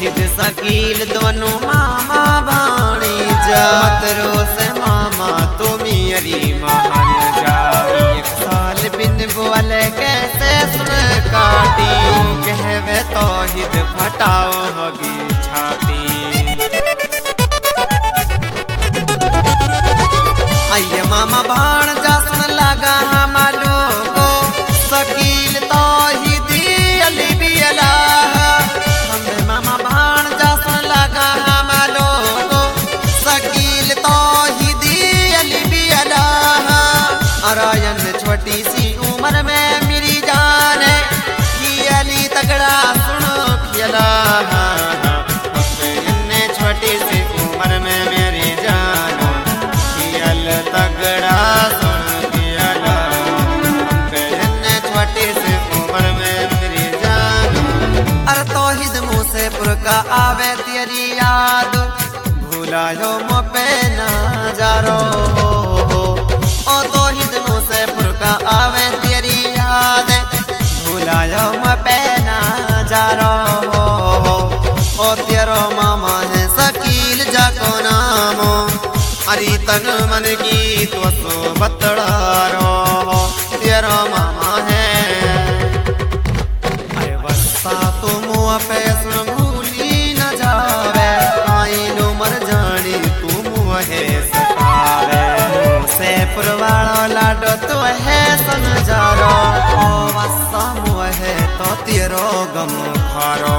तौहीद शकील दोनों मामा भाणी जा मतरो से मामा तो मेरी मान जा। एक साल बिन बोले कैसे सुन काटी कहवे तौहीद फटाओ होगी छाती। आइए मामा भाण जा सुन लगा हमारो को शकील तौहीद अली भी अल्लाह। हमें मामा भाण जा सुन लगा हमारो को शकील तौहीद अली भी अल्लाह। अरायन छोटी सी उम्र में मेरी जान है कि अली तगड़ा सुनो खिला। छोटी सी उम्र में मेरी जान तगड़ा सुन किया। छोटी सी उम्र में मेरी जान अरे तौहीद मूसेपुर का आवे तेरी याद भूलायो मोपे ना जारो। ओ तौहीद मूसेपुर का आवे तेरी याद भूलायो मोपे ना जारो। ओ तेरो मामा है शकील जाको नामो अरे तन मन की तो सो बतड़ारो तेरा मामा है। अरे बस्सा तो मुँह पे सुन भूली न जावे आई नो मर जानी तू मुँह है सतावे। से पुरवाड़ो लाडो तो है समझारो ओ बस्सा मुँह है तो तेरो गम खारो।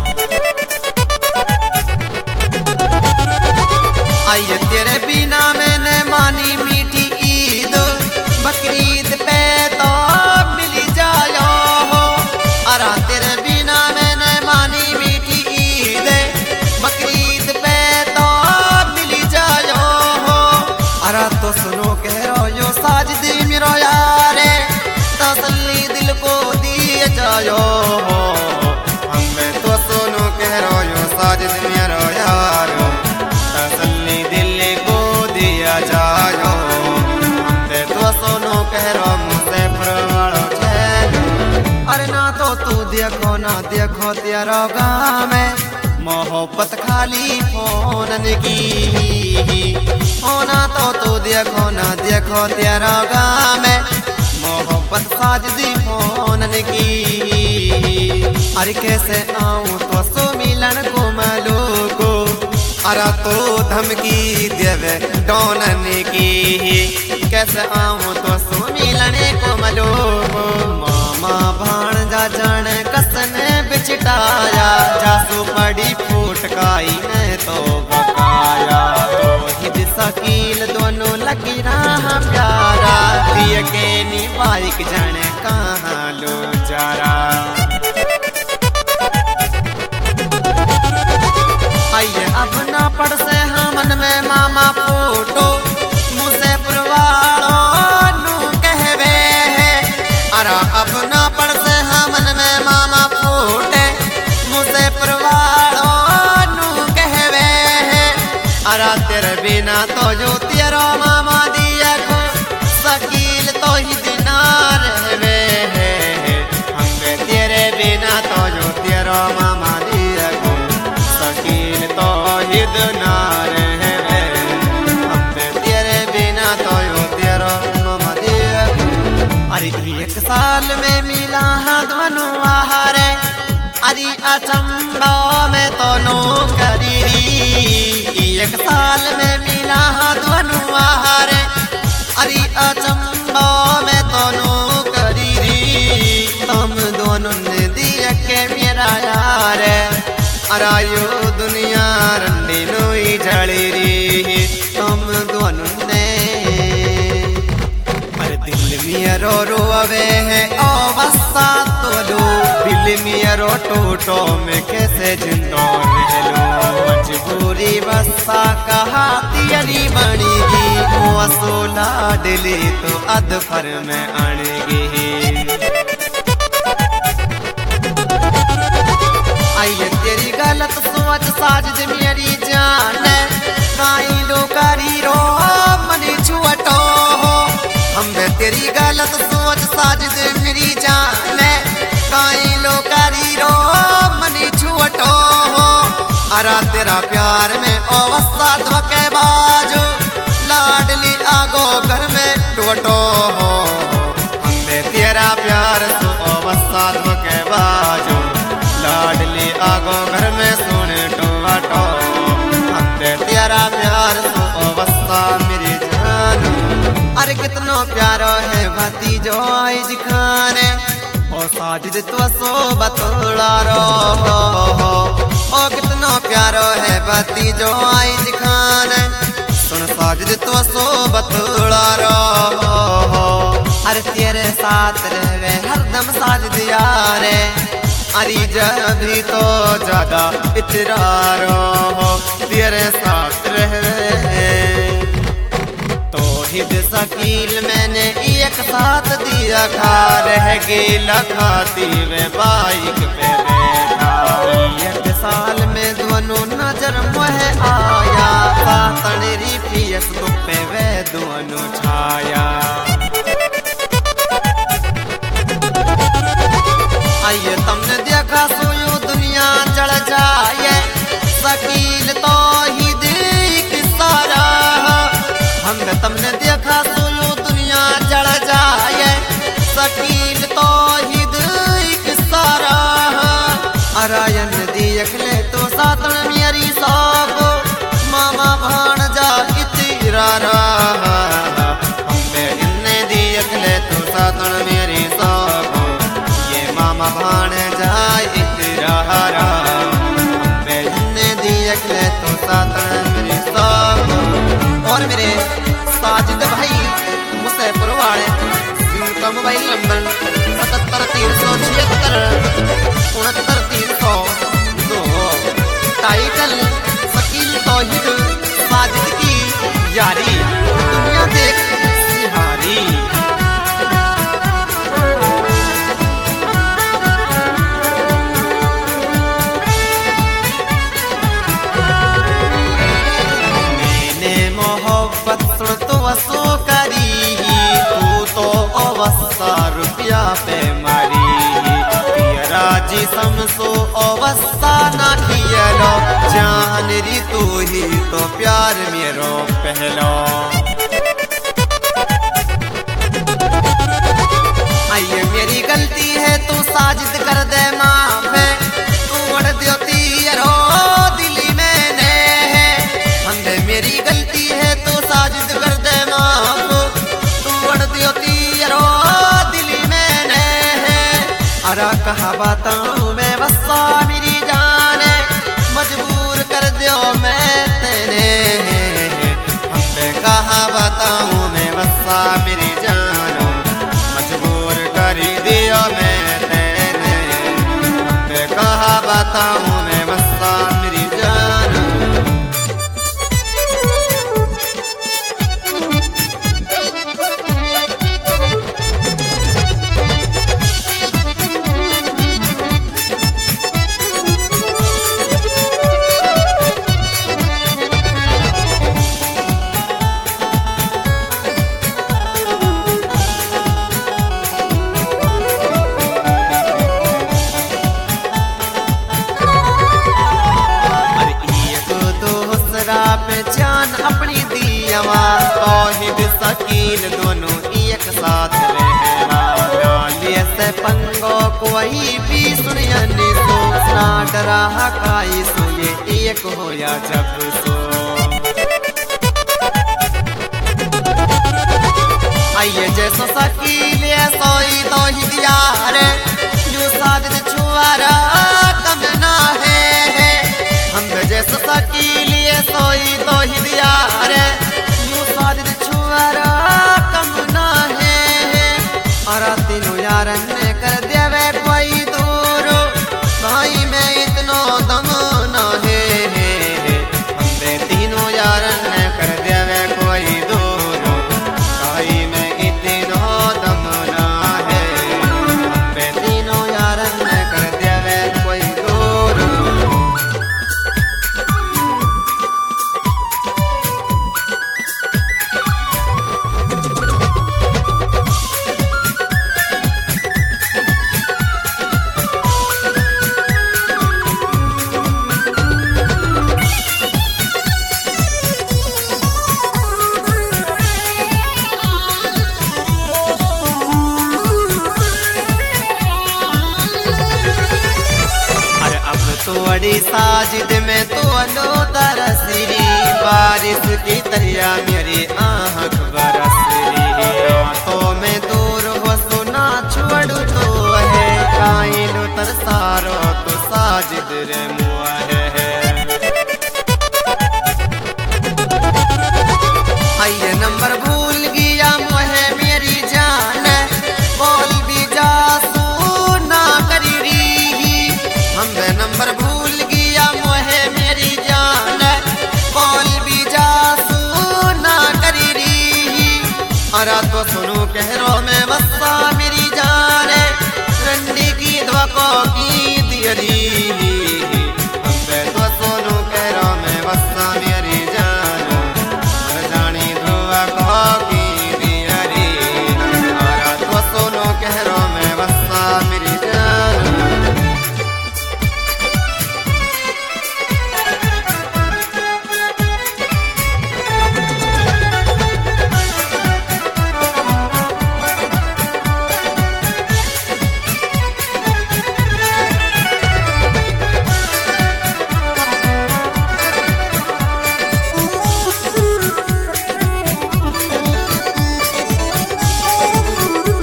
आइए तेरे बिना मैंने मानी मीठी ईद बकरीद पे तो मिली जायो हो। अरा तेरे बिना मैंने मानी मीठी ईद बकरीद पे तो मिली जायो हो। अरा तो सुनो कह रो यो साजिद मेरो यारे तसल्ली दिल को दिए जायो हो। हमें तो सुनो कह रो यो साजिद मेरो यार तसल्ली दिल को दिया जायो। तो सुनो कह रो मुझसे परवाड़ो ठहरो। अरे ना तो तू देखो ना देखो तेरा गाँव में मोहब्बत खाली फोन की होना तो तू देखो ना देखो तेरा गाँव में मोहब्बत साजदी फोन की। अरे कैसे आऊँ तो सो मिलन को मलो को अरा तो धमकी देवे डोनन की। कैसे आऊँ तो सो मिलने को मलो मामा भाण जा जान कसने बिछटाया जासू पड़ी फूटकाई ने तो बकाया। तौहीद शकील दोनों लगी रहा प्यारा दिए के निवाइक जाने कहाँ लो जारा। आइए अब ना पड़ से हमन में मामा फोटो मूसेपुर वालों नू कहवे है। अरा अब ना पड़ से हमन में मामा फोटे मूसेपुर वालों नू कहवे है। अरा तेरे बिना तो जो तेरा मामा दिया को शकील तौहीद ना रहवे है। हमें तेरे बिना तो जो तेरा मामा दिया को शकील तौहीद ना रहवे। हमें तेरे बिना तो यो तेरा मामा दिया। अरे एक साल में मिला है दोनों आहारे अरे अचंबा में तो नो करी। एक साल में मिला है दोनों आहारे अरे अचंबा में तो नो करी। तुम दोनों ने दिया के मेरा यार अरायो दुनिया रंडी नोई जड़ी री तुम दोनों ने। अरे दिल मेरो रोवे है ओ बस्सा तो लो दिल मेरो टूटो में कैसे जिंदो रह लो। मजबूरी बस्सा कहा तियरी बनेगी वसूला दिली तो अदफर में आनेगी। आइए तेरी गलत सोच साजिद मेरी जान काई लो करी रो मनी छुअटो हो। हम तेरी गलत सोच साजिद मेरी जान काई लो करी रो मनी छुअटो हो। प्यार में अवस्था धोखे बाजो लाडली आगो घर में टूटो हो हमने तेरा प्यार सो अवस्था धोखे बाजो लाडली आगो घर में सुन टूटो हमने तेरा प्यार सो अवस्था मेरी जान। अरे कितना प्यारो है भतीजो आज खाने ओ साजिद तो सो बतला रो ओ कितना प्यारो है भतीजो आज खाने सुन साजिद तो सो बतला रो अरे तेरे साथ रहे हरदम साजिद यारे अरे जब भी तो ज्यादा इतरारो तेरे साथ रहे तौहीद शकील मैंने एक साथ दिया खा रह गई खाती वे बाइक पे बैठा एक साल में दोनों नजर मोह आया तनेरी फेसबुक पे वे दोनों छाया आइए तुमने देखा सोयो दुनिया चढ़ जाए शकील तौहीद किस्सा हमने तुमने देखा सोयो दुनिया चढ़ जाए शकील तौहीद किस्सा अरायन देख ले तो सातन मेरी सब मामा भाणजा इतरा हमने इन्ने देख ले तो सातन मेरी सब ये मामा भाणजा इतरा हमने इन्ने देख ले तो सातन मेरी सब। और मेरे साजिद भाई मुसैपुर वाले जिनका मोबाइल नंबर 77 376 69 302 टाइटल शकील तौहीद साजिद की यारी दुनिया देख सिहारी। सुन तो वसो करी तू तो अवस्था रुपया पे मारी तेरा जी समसो अवस्था ना कियलो जान री तू ही तो प्यार मेरो पहलो आइए मेरी गलती है तू साजिद कर दे माफ तू बढ़ दियो तीरो दिली मैंने हमने मेरी गलती है तो साजिद कर दे माफ तू बढ़ दियो तीरो दिली मैंने अरा कहा बताऊं मैं वस्सा मेरी जाने मजबूर कर दियो मैं तेने हमने कहा बताऊं मैं वस्सा मेरी जानो मजबूर कर दियो मैं तेने हमने कहा बताऊं मैं वस्सा मेरी जानो। पहचान अपनी दियावा तौहीद शकील दोनों एक साथ रहना लिए से पंगो कोई भी सुनिया ने सोचना डरा काई सो ये एक होया जब सो आइए जैसो शकील सोई तौहीद यार जो साजिद छुआरा कम ना है हम जैसो शकील सोई तौहीद यार यूं साजिद छुआरा कम ना है अरा तीनों यार ने कर देवे कोई दूर भाई में इतनो दम ना है हमने तीनों यार ने कर देवे कोई दूर भाई में इतनो दम ना है हमने तीनों यार ने कर देवे कोई तोड़ी साजिद में तो लो तरसरी बारिश की तरिया मेरी आहक बरसरी तो मैं दूर हो सुना छोड़ू तो है काइलो तरसारो तो साजिद रे